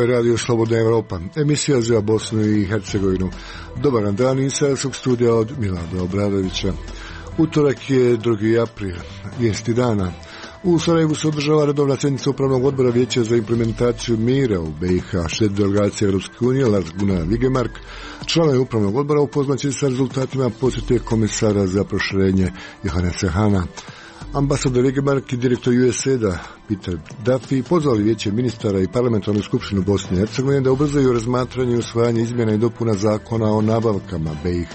Ovo je Radio Slobodna Evropa, emisija za Bosnu i Hercegovinu. Dobar dan iz Sarajevskog studija od Milada Obradovića. Utorak je 2. april, vijesti dana. U Sarajevu se održava redovna sjednica Upravnog odbora Vijeća za implementaciju mira u BiH. Šef delegacije Europske unije Lars Gunnar Vigemark, članovi Upravnog odbora upoznaće sa rezultatima posjete komisara za proširenje Johannesa Hahna. Ambasador Vigemark i direktor USAID-a Peter Duffy pozvali Vijeće ministara i parlamentarnu skupštinu Bosne i Hercegovine da ubrzaju razmatranje i usvajanje izmjena i dopuna zakona o nabavkama BiH.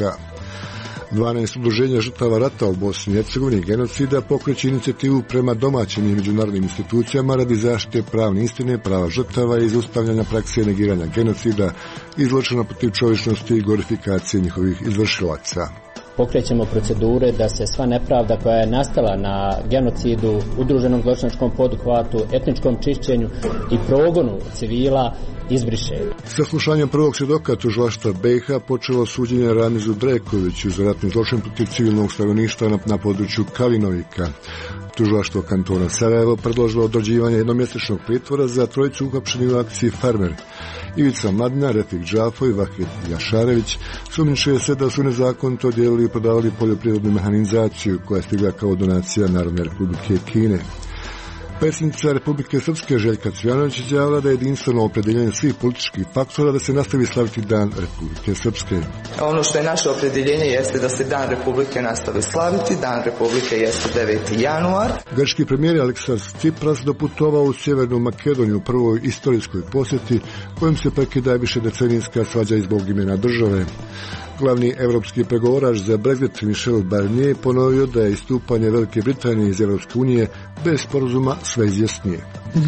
12 udruženja žrtava rata u Bosni i Hercegovini i genocida pokreće inicijativu prema domaćim i međunarodnim institucijama radi zaštite pravne istine, prava žrtava i zaustavljanja prakse negiranja genocida i zločina protiv čovječnosti i glorifikacije njihovih izvršilaca. Pokrećemo procedure da se sva nepravda koja je nastala na genocidu, udruženom zločinačkom poduhvatu, etničkom čišćenju i progonu civila izbriše. Saslušanjem prvog svjedoka tužilaštva BiH počelo suđenje Ramizu Drekoviću za ratni zločin protiv civilnog stanovništva na području Kalinovika. Tužilaštvo kantona Sarajevo predložilo određivanje jednomjesečnog pritvora za trojicu uhapšenih u akciji Farmer. Ivica Mladina, Refik Džafo i Vahid Jašarević sumnjičuje se da su nezakonito dijelili i prodavali poljoprivrednu mehanizaciju koja je stigla kao donacija Narodne Republike Kine. Predsjednica Republike Srpske Željka Cvijanović izjavila da je jedinstveno opredjeljenje svih političkih faktora da se nastavi slaviti Dan Republike Srpske. Ono što je naše opredjeljenje jeste da se Dan Republike nastavi slaviti. Dan Republike jeste 9. januar. Grčki premijer Aleksas Tsipras doputovao u Sjevernu Makedoniju u prvoj istorijskoj posjeti kojom se prekida višedecenijska svađa zbog imena države. Glavni evropski pregovarač za Brexit Michel Barnier ponovio da je istupanje Velike Britanije iz Europske unije bez sporazuma sve izjasnije.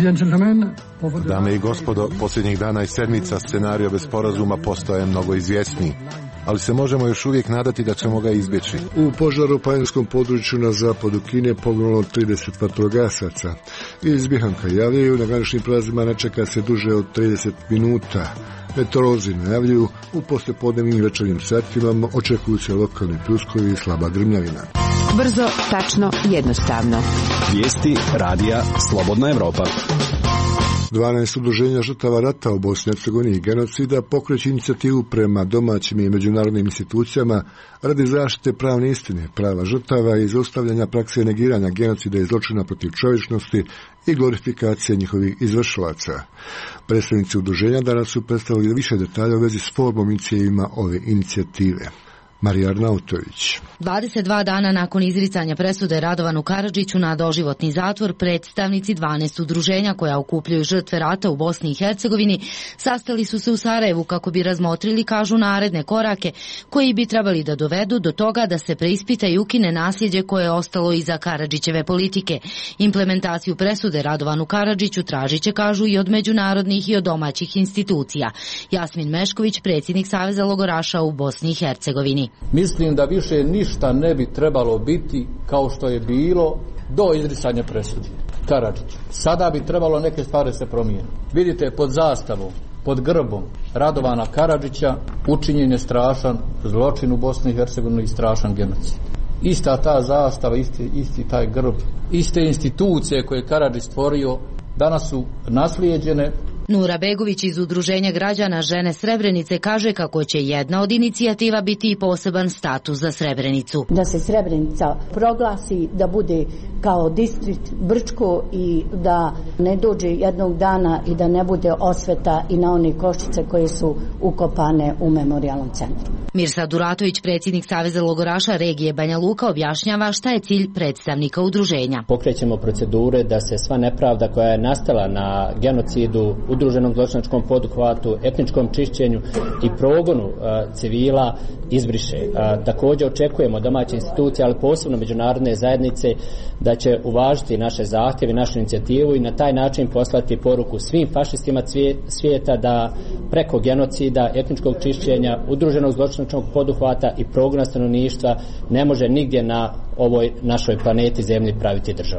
Dame i gospodo, posljednjih dana i sedmica scenario bez sporazuma postaje mnogo izvjesniji, ali se možemo još uvijek nadati da ćemo ga izbjeći. U požaru u planinskom području na zapadu Kine poginulo 30 vatrogasaca. Iz Bihanka javljaju na graničnim prelazima ne čeka se duže od 30 minuta. Meteorolozi najavljuju u poslijepodnevnim i večernjim satima očekuju se lokalni pljuskovi i slaba grmljavina. Brzo, tačno, jednostavno. Vijesti radija Slobodna Evropa. 12 udruženja žrtava rata u Bosni i Hercegovini i genocida pokreće inicijativu prema domaćim i međunarodnim institucijama radi zaštite pravne istine, prava žrtava i zaustavljanja prakse negiranja genocida i zločina protiv čovječnosti i glorifikacije njihovih izvršilaca. Predstavnici udruženja danas su predstavili više detalja u vezi s formom i ciljevima ove inicijative. Marija Arnautović. 22 dana nakon izricanja presude Radovanu Karadžiću na doživotni zatvor, predstavnici 12 udruženja koja okupljaju žrtve rata u Bosni i Hercegovini sastali su se u Sarajevu kako bi razmotrili, kažu, naredne korake koji bi trebali da dovedu do toga da se preispita i ukine nasljeđe koje je ostalo iza Karadžićeve politike. Implementaciju presude Radovanu Karadžiću tražit će, kažu, i od međunarodnih i od domaćih institucija. Jasmin Mešković, predsjednik Saveza logoraša u Bosni i Hercegovini. Mislim da više ništa ne bi trebalo biti kao što je bilo do izricanja presude Karadžića. Sada bi trebalo neke stvari se promijeniti. Vidite, pod zastavom, pod grbom Radovana Karadžića učinjen je strašan zločin u Bosni i Hercegovini i strašan genocid. Ista ta zastava, isti taj grb, iste institucije koje je Karadžić stvorio danas su naslijeđene. Nura Begović iz Udruženja građana Žene Srebrenice kaže kako će jedna od inicijativa biti i poseban status za Srebrenicu. Da se Srebrenica proglasi, da bude kao distrikt Brčko i da ne dođe jednog dana i da ne bude osveta i na one koščice koje su ukopane u memorijalnom centru. Mirsa Duratović, predsjednik Saveza logoraša regije Banja Luka, objašnjava šta je cilj predstavnika udruženja. Pokrećemo procedure da se sva nepravda koja je nastala na genocidu, udruženom zločinačkom poduhvatu, etničkom čišćenju i progonu civila izbriše. Također očekujemo domaće institucije, ali posebno međunarodne zajednice, da će uvažiti naše zahtjeve, našu inicijativu i na taj način poslati poruku svim fašistima svijeta da preko genocida, etničkog čišćenja, udruženog zločinačkog poduhvata i progona stanovništva ne može nigdje na ovoj našoj planeti Zemlji praviti državu.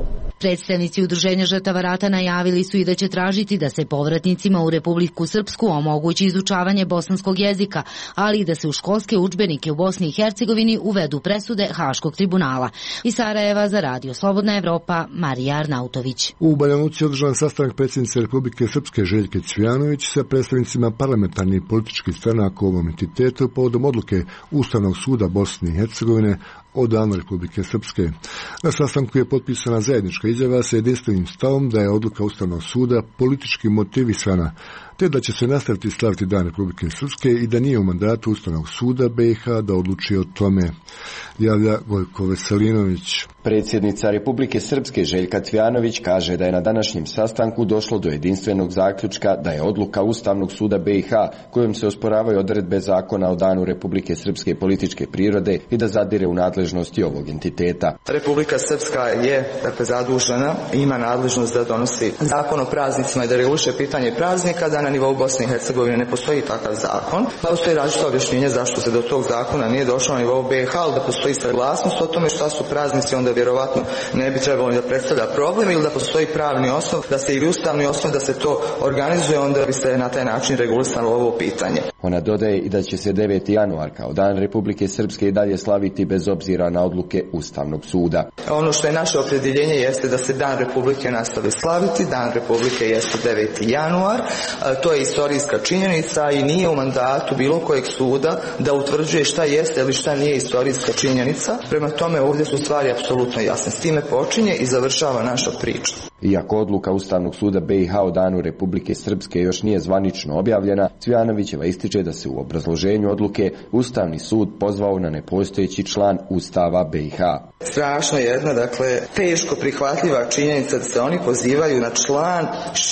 Predstavnici Udruženja žrtava rata najavili su i da će tražiti da se povratnicima u Republiku Srpsku omogući izučavanje bosanskog jezika, ali i da se u školske udžbenike u Bosni i Hercegovini uvedu presude Haškog tribunala. Iz Sarajeva za Radio Slobodna Evropa, Marija Arnautović. U Banja Luci je održan sastanak predsjednice Republike Srpske Željke Cvijanović sa predstavnicima parlamentarnih političkih stranaka u ovom entitetu povodom odluke Ustavnog suda Bosne i Hercegovine o danu Republike Srpske. Na sastanku je potpisana zajednička izjava sa jedinstvenim stavom da je odluka Ustavnog suda politički motivisana, te da će se nastaviti slaviti dan Republike Srpske i da nije u mandatu Ustavnog suda BiH da odluči o tome, javlja Gojko Veselinović. Predsjednica Republike Srpske Željka Cvijanović kaže da je na današnjem sastanku došlo do jedinstvenog zaključka da je odluka Ustavnog suda BiH kojom se osporavaju odredbe zakona o danu Republike Srpske političke prirode i da zadire u nadležnosti ovog entiteta. Republika Srpska je zadužena i ima nadležnost da donosi zakon o praznicima i da reguliše pitanje praznika, da na nivou Bosne i Hercegovine ne postoji takav zakon. Postoji različito objašnjenje zašto se do tog zakona nije došlo na nivou BiH, ali da postoji saglasnost o tome šta su praznici, onda vjerovatno ne bi trebalo ni da predstavlja problem, ili da postoji pravni osnov, da se ili ustavni osnov da se to organizuje, onda bi se na taj način regulisalo ovo pitanje. Ona dodaje i da će se 9. januar kao dan Republike Srpske i dalje slaviti bez obzira na odluke Ustavnog suda. Ono što je naše opredjeljenje jeste da se dan Republike nastavi slaviti. Dan Republike jeste 9. januar. To je istorijska činjenica i nije u mandatu bilo kojeg suda da utvrđuje šta jeste ili šta nije istorijska činjenica. Prema tome ovdje su stvari apsolutno jasne. S time počinje i završava naša priča. Iako odluka Ustavnog suda BiH o danu Republike Srpske još nije zvanično objavljena, Cvijanovićeva ističe da se u obrazloženju odluke Ustavni sud pozvao na nepostojeći član Ustava BiH. Strašno jedna, teško prihvatljiva činjenica da se oni pozivaju na član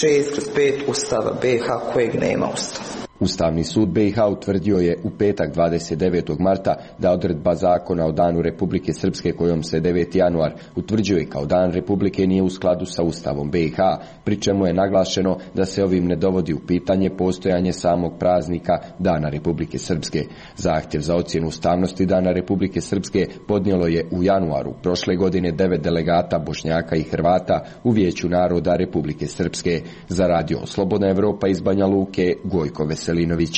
6/5 Ustava BiH kojeg nema Ustava. Ustavni sud BiH utvrdio je u petak 29. marta da odredba zakona o danu Republike Srpske kojom se 9. januar utvrđuje kao dan Republike nije u skladu sa Ustavom BiH, pri čemu je naglašeno da se ovim ne dovodi u pitanje postojanje samog praznika Dana Republike Srpske. Zahtjev za ocjenu ustavnosti Dana Republike Srpske podnijelo je u januaru prošle godine 9 delegata Bošnjaka i Hrvata u Vijeću naroda Republike Srpske. Za Radio Slobodna Evropa iz Banja Luke, Gojko Veselinović.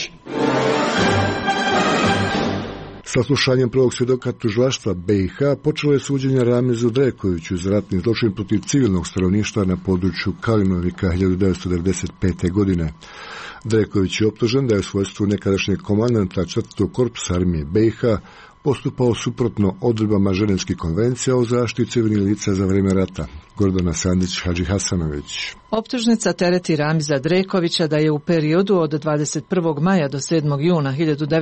Saslušanjem prvog svjedoka tužilaštva BiH počelo je suđenje Ramizu Drekoviću za ratni zločin protiv civilnog stanovništva na području Kalinovika 1995. godine. Dreković je optužen da je u svojstvu nekadašnjeg komandanta 4. korpusa armije BiH postupao suprotno odredbama Ženevskih konvencija o zaštiti civilnih lica za vrijeme rata. Gordana Sandić-Hadžihasanović. Optužnica tereti Ramiza Drekovića da je u periodu od 21. maja do 7. juna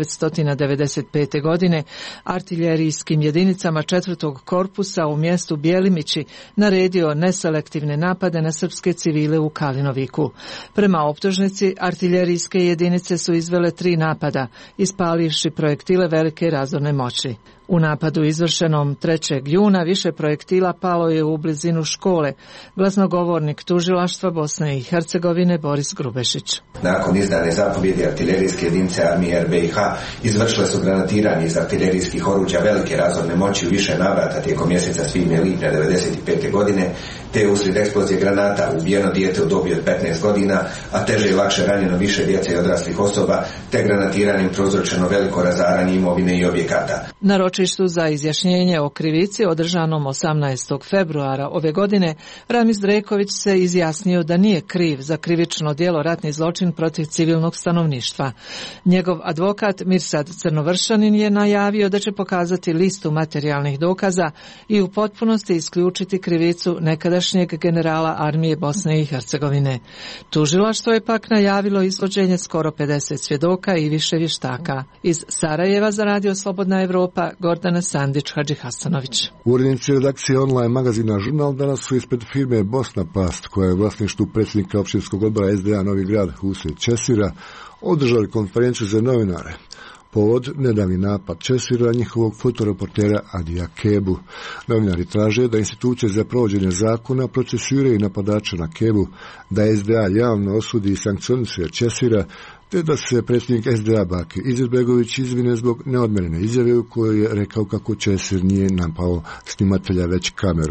1995. godine artiljerijskim jedinicama 4. korpusa u mjestu Bjelimići naredio neselektivne napade na srpske civile u Kalinoviku. Prema optužnici, artiljerijske jedinice su izvele 3 napada, ispalivši projektile velike razorne moći. U napadu izvršenom 3. juna više projektila palo je u blizinu škole, glasnogovornik tužilaštva Bosne i Hercegovine Boris Grubešić. Nakon izdane zapovjedi artiljerijske jedinice armije BiH izvršile su granatiranje iz artiljerijskih oruđa velike razorne moći u više navrata tijekom mjeseca svibnja i lipnja 1995. godine, te uslijed eksplozije granata ubijeno dijete u dobi od 15 godina, a teže i lakše ranjeno više djece i odraslih osoba, te granatiranjem prouzročeno veliko razaranje imovine i objekata. Na ročištu za izjašnjenje o krivici održanom 18. februara ove godine, Ramiz Dreković se izjasnio da nije kriv za krivično djelo ratni zločin protiv civilnog stanovništva. Njegov advokat Mirsad Crnovršanin je najavio da će pokazati listu materijalnih dokaza i u potpunosti isključiti krivicu nekadašnjeg generala armije Bosne i Hercegovine. Tužilaštvo je pak najavilo izvođenje skoro 50 svjedoka i više vještaka. Iz Sarajeva za Radio Slobodna Evropa, Gordana Sandić-Hadžihasanović. Urednici redakcije online magazina Žurnal danas su ispred firme Bosna Plast, koja je u vlasništvu predsjednika općinskog odbora SDA Novi Grad Huse Česira, održali konferenciju za novinare. Povod nedavni napad Česira, njihovog fotoreportera Adija Kebu. Novinari traže da institucije za provođenje zakona procesuiraju napadača na Kebu, da SDA javno osudi i sankcionisuje Česira, te da se predsjednik SDA Bakir Izetbegović izvine zbog neodmjerene izjave u kojoj je rekao kako Česir nije napao snimatelja već kameru.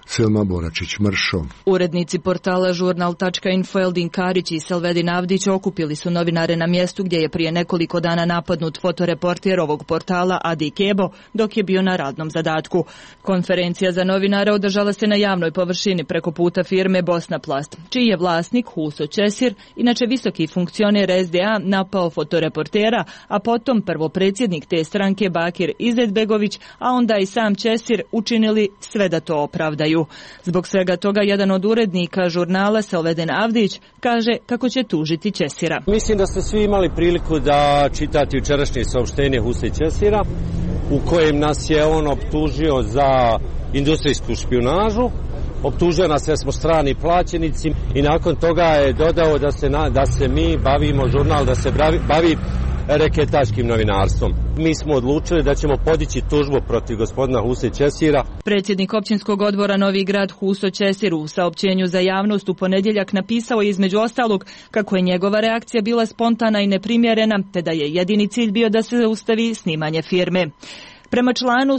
Selma Boračić-Mršo. Urednici portala Žurnal.info Eldin Karić i Selvedin Avdić okupili su novinare na mjestu gdje je prije nekoliko dana napadnut fotoreporter ovog portala Adi Kebo dok je bio na radnom zadatku. Konferencija za novinare održala se na javnoj površini preko puta firme Bosnaplast, čiji je vlasnik Huso Ćesir, inače visoki funkcioner SDA, napao fotoreportera, a potom prvo predsjednik te stranke Bakir Izetbegović, a onda i sam Ćesir učinili sve da to opravdaju. Zbog svega toga jedan od urednika žurnala Selvedin Avdić kaže kako će tužiti Ćesira. Mislim da ste svi imali priliku da čitati jučerašnje saopštenje Huse Ćesira u kojem nas je on optužio za industrijsku špijunažu, optužio nas da smo strani plaćenici i nakon toga je dodao da se mi bavimo, žurnal da se bavi reketaškim novinarstvom. Mi smo odlučili da ćemo podići tužbu protiv gospodina Huse Ćesira. Predsjednik općinskog odbora Novi Grad Huso Ćesir u saopćenju za javnost u ponedjeljak napisao je između ostalog kako je njegova reakcija bila spontana i neprimjerena, te da je jedini cilj bio da se zaustavi snimanje firme. Prema članu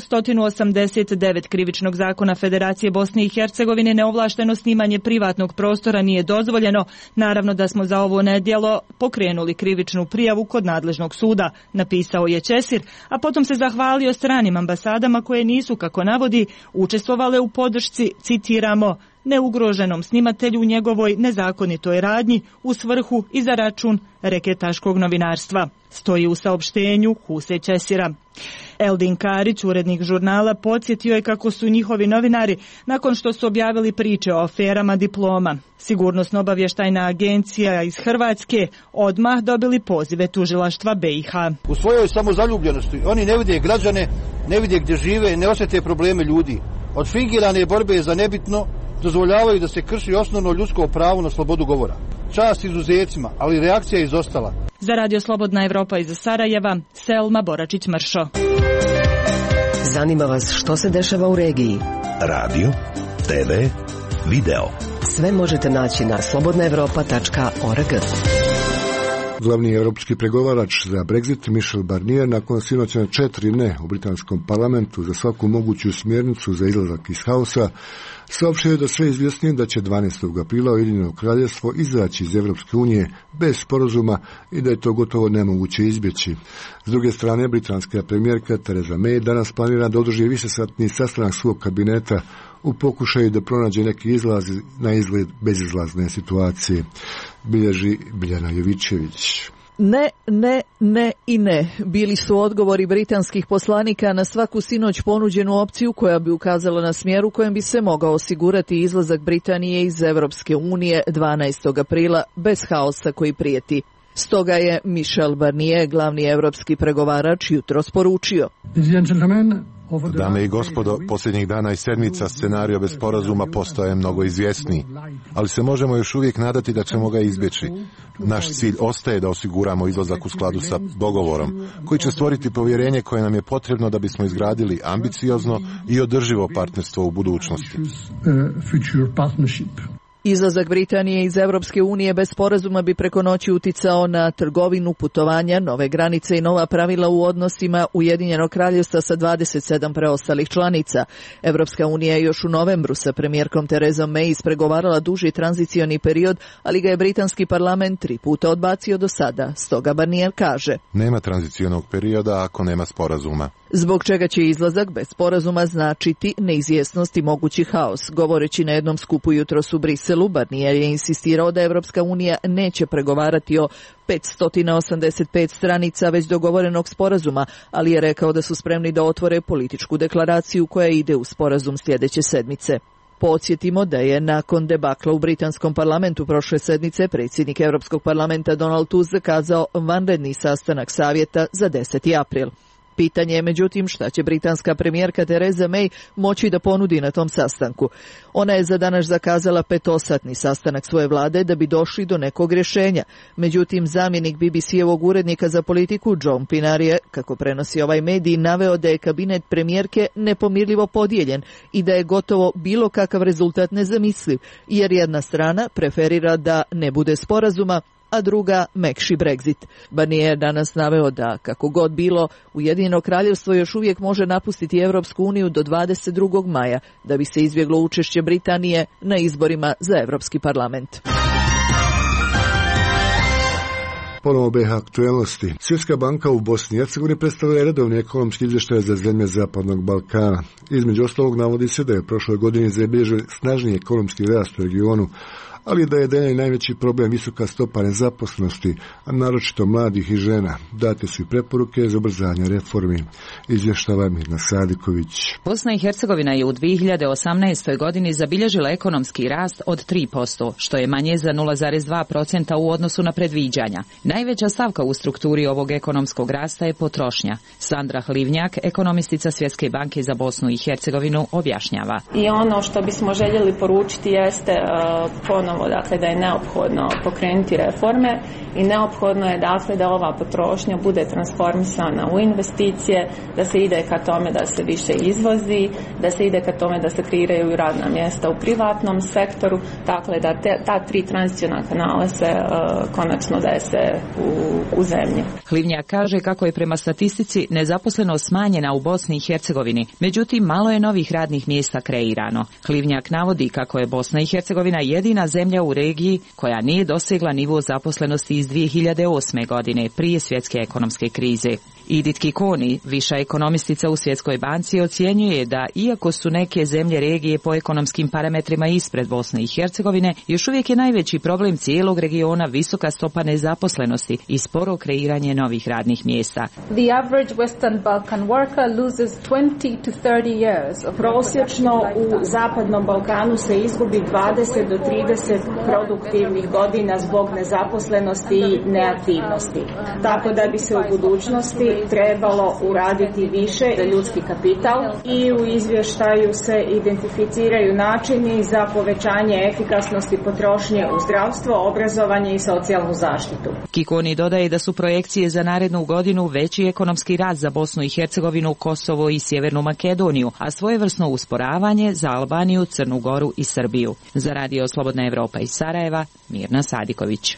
189 krivičnog zakona Federacije Bosne i Hercegovine neovlašteno snimanje privatnog prostora nije dozvoljeno. Naravno da smo za ovo nedjelo pokrenuli krivičnu prijavu kod nadležnog suda, napisao je Ćesir, a potom se zahvalio stranim ambasadama koje nisu, kako navodi, učestvovale u podršci, citiramo, neugroženom snimatelju u njegovoj nezakonitoj radnji u svrhu i za račun reketaškog novinarstva. Stoji u saopštenju Huse Ćesira. Eldin Karić, urednik žurnala, podsjetio je kako su njihovi novinari, nakon što su objavili priče o aferama diploma, Sigurnosno-obavještajna agencija iz Hrvatske, odmah dobili pozive tužilaštva BiH. U svojoj samozaljubljenosti oni ne vide građane, ne vide gdje žive, ne osjete probleme ljudi. Od fingirane borbe za nebitno dozvoljavaju da se krši osnovno ljudsko pravo na slobodu govora. Čast izuzecima, ali reakcija je izostala. Za Radio Slobodna Evropa iz Sarajeva, Selma Boračić-Mršo. Zanima vas što se dešava u regiji? Radio, TV, video. Sve možete naći na slobodnaevropa.org. Glavni europski pregovarač za Brexit Michel Barnier nakon sinoćna 4 ne u britanskom parlamentu za svaku moguću smjernicu za izlazak iz haosa saopštio je da sve izvjesnije da će 12. aprila Ujedinjeno kraljevstvo izaći iz Europske unije bez sporazuma i da je to gotovo nemoguće izbjeći. S druge strane, britanska premijerka Theresa May danas planira da održi višesatni sastanak svog kabineta u pokušaju da pronađe neki izlaz na izgled bezizlazne situacije. Bilježi Biljana Jovićević. Ne, ne, ne i ne. Bili su odgovori britanskih poslanika na svaku sinoć ponuđenu opciju koja bi ukazala na smjer u kojem bi se mogao osigurati izlazak Britanije iz Europske unije 12. aprila bez haosa koji prijeti. Stoga je Michel Barnier, glavni europski pregovarač, jutros poručio: Dame i gospodo, posljednjih dana i sedmica scenario bez sporazuma postaje mnogo izvjesniji, ali se možemo još uvijek nadati da ćemo ga izbjeći. Naš cilj ostaje da osiguramo izlazak u skladu sa dogovorom, koji će stvoriti povjerenje koje nam je potrebno da bismo izgradili ambiciozno i održivo partnerstvo u budućnosti. Izlazak Britanije iz Europske unije bez sporazuma bi preko noći uticao na trgovinu, putovanja, nove granice i nova pravila u odnosima Ujedinjenog kraljevstva sa 27 preostalih članica. Europska unija je još u novembru sa premijerkom Theresom May ispregovarala duži tranzicioni period, ali ga je britanski parlament 3 puta odbacio do sada. Stoga Barnier kaže: Nema tranzicionog perioda ako nema sporazuma. Zbog čega će izlazak bez sporazuma značiti neizvjesnost i mogući haos. Govoreći na jednom skupu jutros u Briselu, Barnier je insistirao da Evropska unija neće pregovarati o 585 stranica već dogovorenog sporazuma, ali je rekao da su spremni da otvore političku deklaraciju koja ide u sporazum sljedeće sedmice. Podsjetimo da je nakon debakla u britanskom parlamentu prošle sedmice predsjednik Europskog parlamenta Donald Tusk zakazao vanredni sastanak savjeta za 10. april. Pitanje je međutim šta će britanska premijerka Theresa May moći da ponudi na tom sastanku. Ona je za danas zakazala 5-satni sastanak svoje vlade da bi došli do nekog rješenja. Međutim, zamjenik BBC-evog urednika za politiku John Pinar je, kako prenosi ovaj medij, naveo da je kabinet premijerke nepomirljivo podijeljen i da je gotovo bilo kakav rezultat nezamisliv, jer jedna strana preferira da ne bude sporazuma, a druga mekši Brexit. Barnier danas naveo da, kako god bilo, Ujedinjeno kraljevstvo još uvijek može napustiti Europsku uniju do 22. maja, da bi se izbjeglo učešće Britanije na izborima za Europski parlament. Ponovo BiH aktualnosti. Svjetska banka u Bosni i Hercegovini predstavlja redovni ekonomski izvještaj za zemlje Zapadnog Balkana. Između ostalog navodi se da je prošle godine zabilježen snažniji ekonomski rast u regionu, ali da je najveći problem visoka stopa nezaposlenosti, a naročito mladih i žena. Date su i preporuke za ubrzanje reformi, izvještava Mirna Sadiković. Bosna i Hercegovina je u 2018. godini zabilježila ekonomski rast od 3%, što je manje za 0,2% u odnosu na predviđanja. Najveća stavka u strukturi ovog ekonomskog rasta je potrošnja. Sandra Hlivnjak, ekonomistica Svjetske banke za Bosnu i Hercegovinu, objašnjava. I ono što bismo željeli poručiti jeste ponovo da je neophodno pokrenuti reforme i neophodno je da ova potrošnja bude transformisana u investicije, da se ide ka tome da se više izvozi, da se ide ka tome da se kreiraju radna mjesta u privatnom sektoru, dakle da ta tri tranziciona kanala se konačno dese u zemlji. Hlivnjak kaže kako je prema statistici nezaposlenost smanjena u Bosni i Hercegovini, međutim malo je novih radnih mjesta kreirano. Hlivnjak navodi kako je Bosna i Hercegovina jedina zemlja u regiji koja nije dosegla nivo zaposlenosti iz 2008. godine prije svjetske ekonomske krize. Edith Kikoni, viša ekonomistica u Svjetskoj banci, ocjenjuje da iako su neke zemlje regije po ekonomskim parametrima ispred Bosne i Hercegovine, još uvijek je najveći problem cijelog regiona visoka stopa nezaposlenosti i sporo kreiranje novih radnih mjesta. The average Western Balkan worker loses 20 to 30 years. Prosječno u Zapadnom Balkanu se izgubi 20 do 30 produktivnih godina zbog nezaposlenosti i neaktivnosti. Tako da bi se u budućnosti trebalo uraditi više za ljudski kapital i u izvještaju se identificiraju načini za povećanje efikasnosti potrošnje u zdravstvo, obrazovanje i socijalnu zaštitu. Kikoni dodaje da su projekcije za narednu godinu veći ekonomski rast za Bosnu i Hercegovinu, Kosovo i Sjevernu Makedoniju, a svojevrsno usporavanje za Albaniju, Crnu Goru i Srbiju. Za Radio Slobodna Evropa iz Sarajeva, Mirna Sadiković.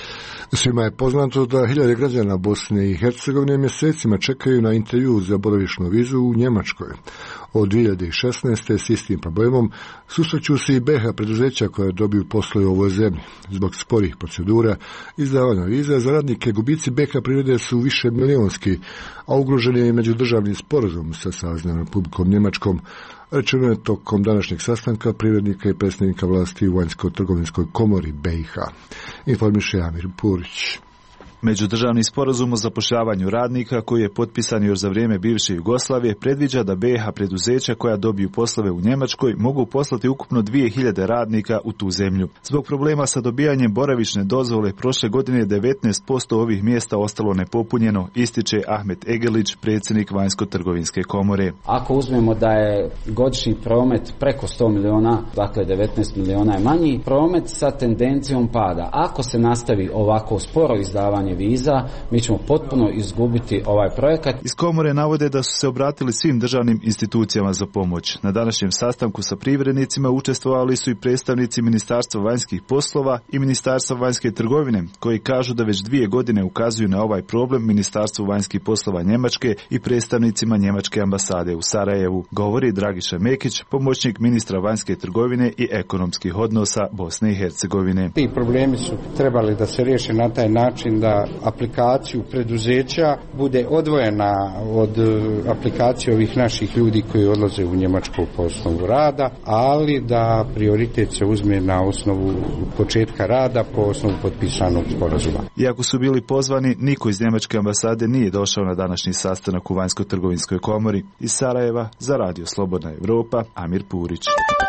Svima je poznato da hiljade građana Bosne i Hercegovine mjesecima čekaju na intervju za boravišnu vizu u Njemačkoj. Od 2016. s istim problemom susreću se i BiH preduzeća koja dobiju poslove u ovoj zemlji. Zbog sporih procedura izdavanja viza za radnike gubici BiH privrede su više milijonski, a ugrožen je i međudržavni sporazum sa Saveznom Republikom Njemačkom. Rečeno je tokom današnjeg sastanka privrednika i predstavnika vlasti u Vanjsko-trgovinskoj komori BiH. Informiše Amir Purić. Međudržavni sporazum o zapošljavanju radnika, koji je potpisan još za vrijeme bivše Jugoslavije, predviđa da BiH preduzeća koja dobiju poslove u Njemačkoj mogu poslati ukupno 2000 radnika u tu zemlju. Zbog problema sa dobijanjem boravišne dozvole prošle godine 19% ovih mjesta ostalo nepopunjeno, ističe Ahmet Egelić, predsjednik Vanjsko-trgovinske komore. Ako uzmemo da je godišnji promet preko 100 miliona, dakle 19 miliona je manji, promet sa tendencijom pada. Ako se nastavi ovako sporo izdavanje viza, mi ćemo potpuno izgubiti ovaj projekat. Iz komore navode da su se obratili svim državnim institucijama za pomoć. Na današnjem sastanku sa privrednicima učestvovali su i predstavnici Ministarstva vanjskih poslova i Ministarstva vanjske trgovine, koji kažu da već 2 godine ukazuju na ovaj problem Ministarstvu vanjskih poslova Njemačke i predstavnicima Njemačke ambasade u Sarajevu, govori Dragiša Mekić, pomoćnik ministra vanjske trgovine i ekonomskih odnosa Bosne i Hercegovine. Ti problemi su trebali da se riješe na taj način da aplikaciju preduzeća bude odvojena od aplikacije ovih naših ljudi koji odlaze u Njemačku po osnovu rada, ali da prioritet se uzme na osnovu početka rada po osnovu potpisanog sporazuma. Iako su bili pozvani, niko iz Njemačke ambasade nije došao na današnji sastanak u Vanjsko-trgovinskoj komori. Iz Sarajeva za Radio Slobodna Evropa, Amir Purić.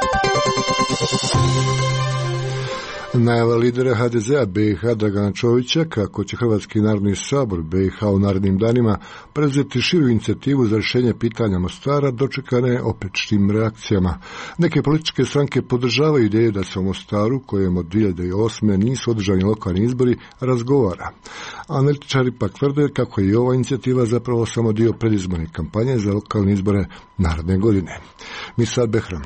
Najava lidera HDZ-a BiH Dragana Čovića kako će Hrvatski narodni sabor BiH u narednim danima preuzeti širu inicijativu za rješenje pitanja Mostara dočekane opečnim reakcijama. Neke političke stranke podržavaju ideju da se o Mostaru, kojem od 2008. nisu održani lokalni izbori, razgovara. Analitičari pak tvrde kako je i ova inicijativa zapravo samo dio predizborne kampanje za lokalne izbore naredne godine. Misal Behram.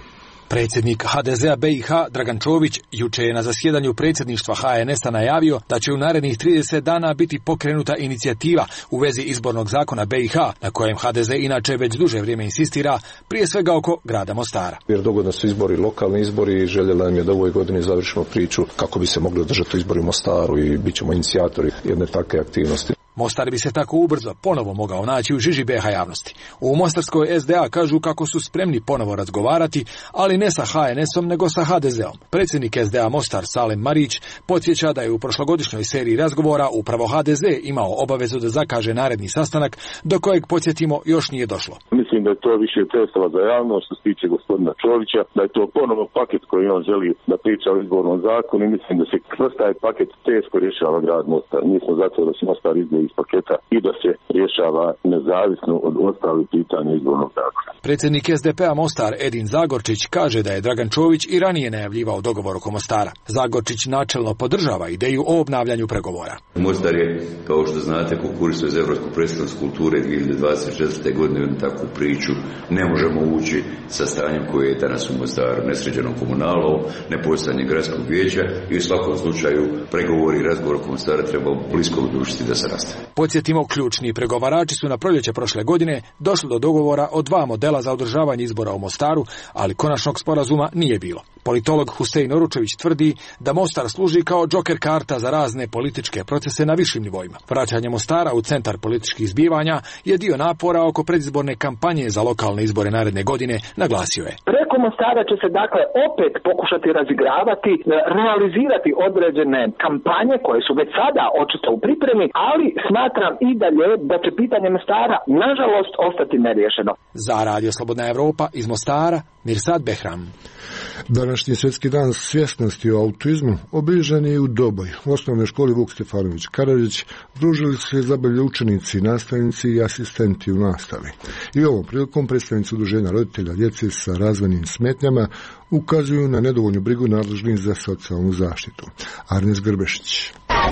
Predsjednik HDZ-a BiH Dragan Čović juče je na zasjedanju predsjedništva HNS-a najavio da će u narednih 30 dana biti pokrenuta inicijativa u vezi izbornog zakona BiH, na kojem HDZ inače već duže vrijeme insistira, prije svega oko grada Mostara. Jer dogodno su izbori, lokalni izbori, i željela nam je da u ovoj godini završimo priču kako bi se mogli održati izbori u Mostaru i bit ćemo inicijatori jedne takve aktivnosti. Mostar bi se tako ubrzo ponovo mogao naći u žiži BiH javnosti. U Mostarskoj SDA kažu kako su spremni ponovo razgovarati, ali ne sa HNS-om nego sa HDZ-om. Predsjednik SDA Mostar Salem Marić podsjeća da je u prošlogodišnjoj seriji razgovora upravo HDZ imao obavezu da zakaže naredni sastanak, do kojeg, podsjetimo, još nije došlo. Mislim da je to više predstava za javnost što se tiče gospodina Čovića, da je to ponovo paket koji on želi da priča o izbornom zakonu i mislim da se kroz taj paket teško rješava grad Mostar. Mi smo zato da se Mostar izbori iz paketa i da se rješava nezavisno od ostalih pitanja izbornog zakona. Predsjednik SDP-a Mostar Edin Zagorčić kaže da je Dragan Čović i ranije najavljivao dogovor oko Mostara. Zagorčić načelno podržava ideju o obnavljanju pregovora. Mostar je, kao što znate, konkurisao za Evropsku predstavnost kulture 2024. godine u takvu priču. Ne možemo ući sa stanjem koje je danas u Mostaru, nesređenom komunalom, nepostojanje gradskog vijeća i u svakom slučaju pregovori i razgovor oko Mostara treba blisko budućnosti da se nastave. Podsjetimo, ključni pregovarači su na proljeće prošle godine došli do dogovora o 2 modela za održavanje izbora u Mostaru, ali konačnog sporazuma nije bilo. Politolog Husein Oručević tvrdi da Mostar služi kao džoker karta za razne političke procese na višim nivoima. Vraćanje Mostara u centar političkih zbivanja je dio napora oko predizborne kampanje za lokalne izbore naredne godine, naglasio je. Preko Mostara će se dakle opet pokušati razigravati, realizirati određene kampanje koje su već sada očito u pripremi, ali smatram i dalje da će pitanje Mostara nažalost ostati neriješeno. Za Radio Slobodna Evropa iz Mostara, Mirsad Behram. Današnji svjetski dan svjesnosti o autizmu obilježen je u Doboj. U osnovnoj školi Vuk Stefanović Karadžić družili se zabavlja učenici, nastavnici i asistenti u nastavi. I ovom prilikom predstavnici udruženja roditelja djece sa razvojnim smetnjama ukazuju na nedovoljnu brigu nadležnih za socijalnu zaštitu. Arnes Grbešić.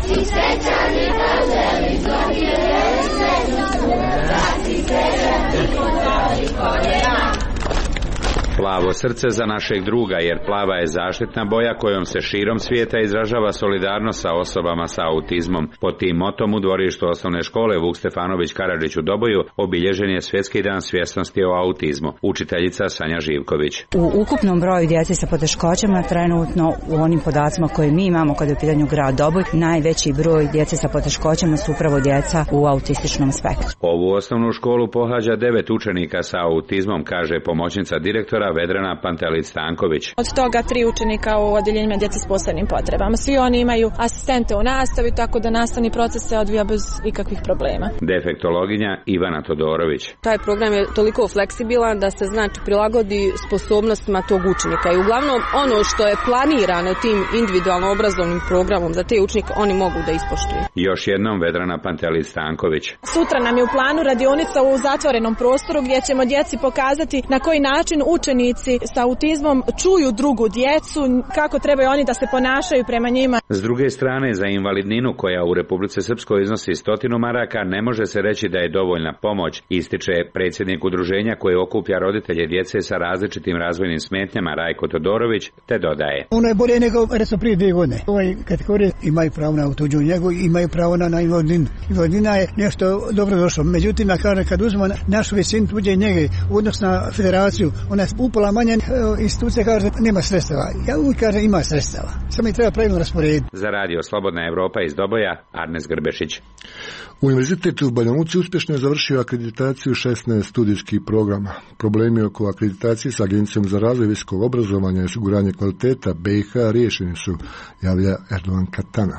Plavo srce za našeg druga, jer plava je zaštitna boja kojom se širom svijeta izražava solidarnost sa osobama sa autizmom. Pod tim motom u dvorištu osnovne škole Vuk Stefanović Karadžić u Doboju obilježen je Svjetski dan svjesnosti o autizmu. Učiteljica Sanja Živković. U ukupnom broju djece sa poteškoćama trenutno u onim podacima koje mi imamo kada je u pitanju grad Doboj, najveći broj djece sa poteškoćama su upravo djeca u autističnom spektru. Ovu osnovnu školu pohađa 9 učenika sa autizmom, kaže pomoćnica direktora Vedrana Pantelić Stanković. Od toga 3 učenika u odjeljenjima djece s posebnim potrebama. Svi oni imaju asistente u nastavi, tako da nastavni proces se odvija bez ikakvih problema. Defektologinja Ivana Todorović. Taj program je toliko fleksibilan da se znači prilagodi sposobnostima tog učenika i uglavnom ono što je planirano tim individualno obrazovnim programom za te učenike oni mogu da ispoštuju. Još jednom Vedrana Pantelić Stanković. Sutra nam je u planu radionica u zatvorenom prostoru gdje ćemo djeci pokazati na koji način učenici sa autizmom čuju drugu djecu, kako trebaju oni da se ponašaju prema njima. S druge strane, za invalidninu koja u Republici Srpskoj iznosi 100 maraka, ne može se reći da je dovoljna pomoć, ističe predsjednik udruženja koje okuplja roditelje djece sa različitim razvojnim smetnjama Rajko Todorović, te dodaje. Ono je bolje nego recimo prije 2 godine. Ovoj kategoriji imaju pravo na tuđu njegu, imaju pravo na invalidninu. Invalidnina je nešto dobro došlo. Međutim, kad uzmemo našu visinu tuđe njege u odnosu na federaciju, ona je upola manje, institucija kaže nema sredstava. Ja uvijek kažem ima sredstava. Samo ih treba pravilno rasporediti. Za Radio Slobodna Evropa iz Doboja, Arnes Grbešić. Univerzitet u Banja Luci uspješno je završio akreditaciju 16 studijskih programa. Problemi oko akreditacije s Agencijom za razvoj visokog obrazovanja i osiguranje kvaliteta BiH riješeni su, javlja Erdogan Katana.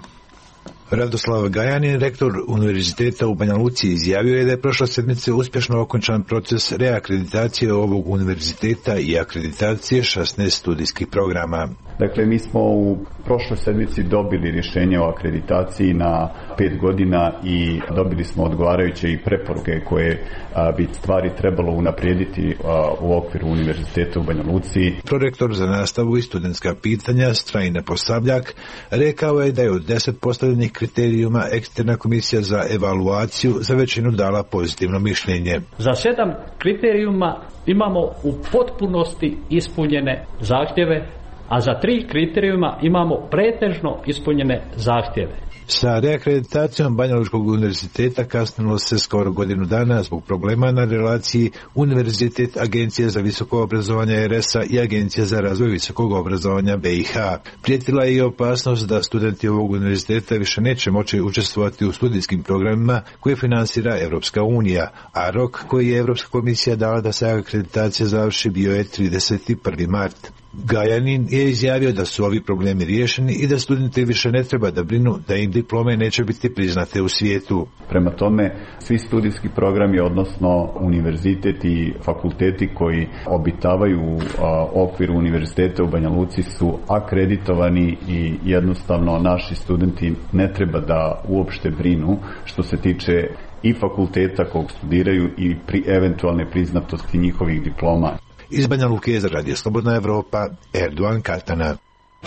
Radoslav Gajanin, rektor Univerziteta u Banja Luci, izjavio je da je prošle sedmice uspješno okončan proces reakreditacije ovog univerziteta i akreditacije 16 studijskih programa. Dakle, mi smo u prošloj sedmici dobili rješenje o akreditaciji na 5 godina i dobili smo odgovarajuće i preporuke koje bi stvari trebalo unaprijediti u okviru Univerziteta u Banja Luci. Prorektor za nastavu i studentska pitanja Strajne Posavljak rekao je da je od 10 postavljenih kriterijuma eksterna komisija za evaluaciju za većinu dala pozitivno mišljenje. Za 7 kriterijuma imamo u potpunosti ispunjene zahtjeve, a za 3 kriterijuma imamo pretežno ispunjene zahtjeve. Sa reakreditacijom Banja Lučkog univerziteta kasnilo se skoro godinu dana zbog problema na relaciji Univerzitet Agencija za visoko obrazovanje RS-a i Agencija za razvoj visokog obrazovanja BiH. Prijetila je i opasnost da studenti ovog univerziteta više neće moći učestvovati u studijskim programima koje finansira Europska unija, a rok koji je Europska komisija dala da se akreditacija završi bio je 31. mart. Gajanin je izjavio da su ovi problemi riješeni i da studenti više ne treba da brinu da im diplome neće biti priznate u svijetu. Prema tome, svi studijski programi, odnosno univerzitet i fakulteti koji obitavaju u okviru Univerziteta u Banja Luci su akreditovani i jednostavno naši studenti ne treba da uopšte brinu što se tiče i fakulteta kog studiraju i eventualne priznatosti njihovih diploma. Iz Banja Luke za Radio Slobodna Evropa, Erdogan Katana.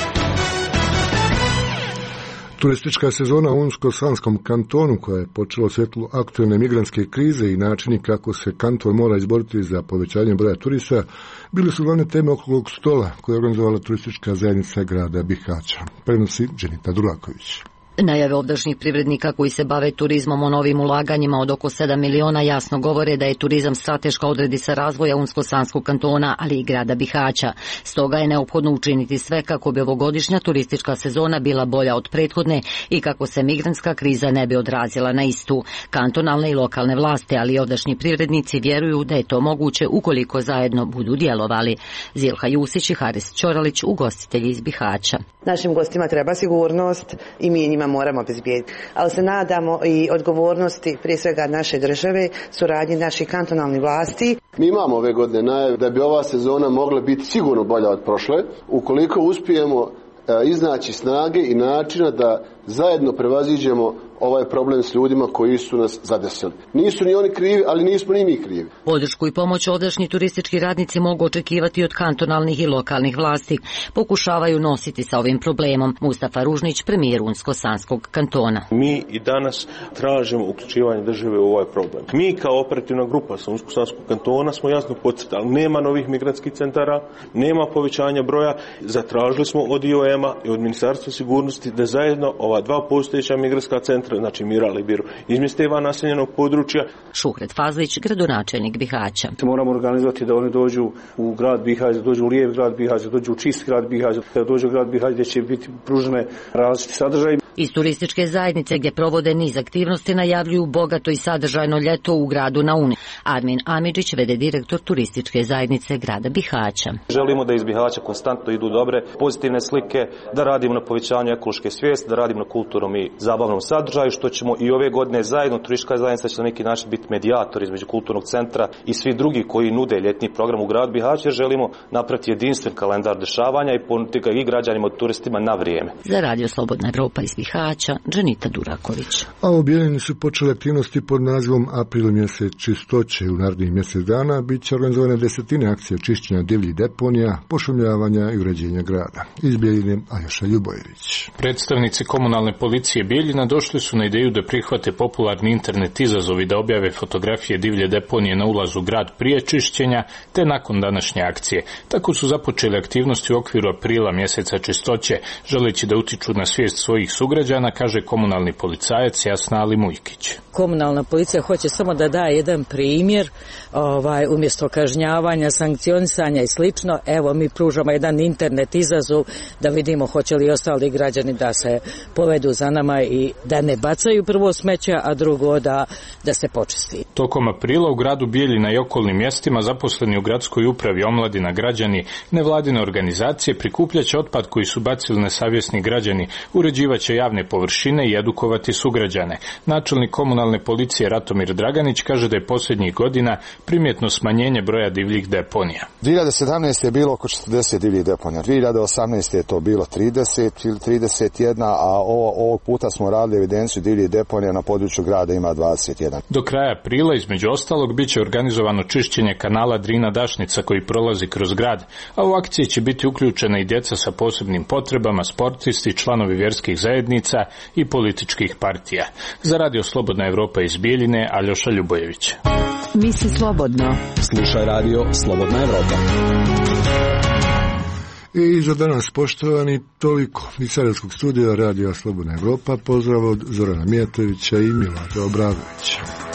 Turistička sezona u Unsko-Sanskom kantonu, koja je počela u svjetlu aktualne migrantske krize i načini kako se kanton mora izboriti za povećanje broja turista, bili su glavne teme okruglog stola koje je organizovala turistička zajednica grada Bihaća. Prenosi Dženita Dulaković. Najave ovdašnjih privrednika koji se bave turizmom o novim ulaganjima od oko 7 miliona jasno govore da je turizam strateška odrednica razvoja Unsko-Sanskog kantona, ali i grada Bihaća. Stoga je neophodno učiniti sve kako bi ovogodišnja turistička sezona bila bolja od prethodne i kako se migrantska kriza ne bi odrazila na istu. Kantonalne i lokalne vlasti, ali i ovdašnji privrednici vjeruju da je to moguće ukoliko zajedno budu djelovali. Zilha Jusić i Haris Ćoralić, ugostitelji iz Bihaća. Našim gostima treba sigurnost i mi njima moramo obezbijediti. Ali se nadamo i odgovornosti prije svega naše države, suradnji naših kantonalnih vlasti. Mi imamo ove godine najave da bi ova sezona mogla biti sigurno bolja od prošle, ukoliko uspijemo iznaći snage i načina da zajedno prevaziđemo ovaj problem s ljudima koji su nas zadesili. Nisu ni oni krivi, ali nismo ni mi krivi. Podršku i pomoć ovdašnji turistički radnici mogu očekivati od kantonalnih i lokalnih vlasti. Pokušavaju nositi sa ovim problemom. Mustafa Ružnić, premijer Unsko-Sanskog kantona. Mi i danas tražimo uključivanje države u ovaj problem. Mi kao operativna grupa sa Unsko-Sanskog kantona smo jasno podcrtali. Nema novih migrantskih centara, nema povećanja broja. Zatražili smo od IOM-a i od Ministarstva sigurnosti da zajedno ova dva postojeća migrantska centra, znači Miral i Biru, izmjeste van naseljenog područja. Šuhret Fazlić, gradonačelnik Bihaća. Moramo organizovati da oni dođu u grad Bihać, da dođu u lijep grad Bihać, da dođu u čist grad Bihać, da dođu u grad Bihać gdje će biti pružene različiti sadržaji. Iz turističke zajednice gdje provode niz aktivnosti najavljuju bogato i sadržajno ljeto u gradu na Uni. Armin Amidžić, vede direktor turističke zajednice grada Bihaća. Želimo da iz Bihaća konstantno idu dobre, pozitivne slike, da radimo na povećanju ekološke svijesti, da radimo na kulturnom i zabavnom sadržaju, što ćemo i ove godine zajedno, turistička zajednica će na neki način biti medijator između kulturnog centra i svi drugi koji nude ljetni program u gradu Bihaća, jer želimo napraviti jedinstven kalendar dešavanja i ponuditi ga i građanima i turistima na vrijeme. Za Radio Slobodna Evropa iz Bihaća, Dženita Duraković. A u Bijeljini su počele aktivnosti pod nazivom April mjesec čistoće. U narednih mjesec dana bit će organizovane desetine akcije čišćenja divljih deponija, pošumljavanja i uređenja grada. Iz Bijeljine Aljoša Ljubojević. Predstavnici komunalne policije Bijeljina došli su na ideju da prihvate popularni internet izazov i da objave fotografije divlje deponije na ulazu u grad prije čišćenja te nakon današnje akcije. Tako su započeli aktivnosti u okviru aprila mjeseca čistoće, želeći da utiču na svijest svojih sugrađana, kaže komunalni policajac Jasna Ali Mujkić. Komunalna policija hoće samo da daje jedan primjer, umjesto kažnjavanja, sankcionisanja i slično. Evo, mi pružamo jedan internet izazov da vidimo hoće li ostali građani da se povedu za nama i da ne bacaju prvo smeće, a drugo da se počisti. Tokom aprila u gradu Bijeljina i okolnim mjestima zaposleni u gradskoj upravi, omladina, građani, nevladine organizacije prikupljaće otpad koji su bacili nesavjesni građani, uređivaće javne površine i edukovati sugrađane. Načelnik komunalne policije Ratomir Draganić kaže da je posljednjih godina primjetno smanjenje broja divljih deponija. 2017. je bilo oko 40 divljih deponija, 2018. je to bilo 30 ili 31, a ovog puta smo radili evidenciju divljih deponija na području grada ima 21. Do kraja aprila, između ostalog, bit će organizovano čišćenje kanala Drina-Dašnica koji prolazi kroz grad, a u akciji će biti uključena i djeca sa posebnim potrebama, sportisti, članovi vjerskih zajednica i političkih partija. Za Radio Slobodna Evropa iz Bijeljine, Aljoša Ljubojević. Misli slobodno. Slušaj Radio Slobodna Evropa. I za danas, poštovani, toliko. Iz Sarajevskog studija Radio Slobodna Evropa, pozdrav od Zorana Mijatovića i Milada Obradovića.